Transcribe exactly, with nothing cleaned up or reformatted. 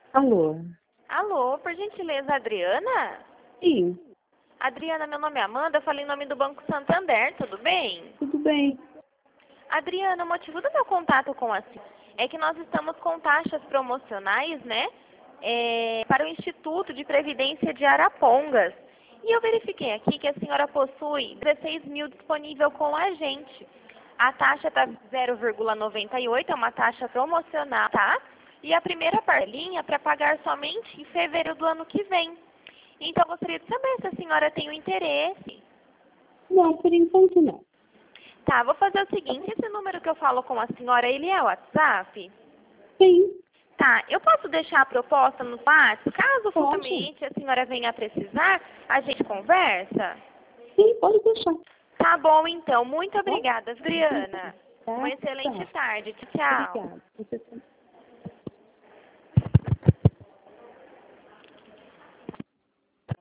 Alô? Alô, por gentileza, Adriana? Sim, Adriana, meu nome é Amanda, eu falei em nome do Banco Santander, tudo bem? tudo bem. Adriana, o motivo do meu contato com a senhora é que nós estamos com taxas promocionais, né, é, para o Instituto de Previdência de Arapongas. E eu verifiquei aqui que a senhora possui dezesseis mil disponível com a gente. A taxa está zero vírgula noventa e oito, é uma taxa promocional, tá? E a primeira parcelinha para pagar somente em fevereiro do ano que vem. Então, eu gostaria de saber se a senhora tem o interesse. Não, por enquanto não. Tá, vou fazer o seguinte, esse número que eu falo com a senhora, ele é o WhatsApp? Sim, Tá, eu posso deixar a proposta no WhatsApp? Caso pode. futuramente a senhora venha a precisar, a gente conversa? Sim, pode deixar. Tá bom, então. Muito obrigada, Adriana. Tá? Uma excelente Tchau. tarde. Tchau. Obrigada. Você também.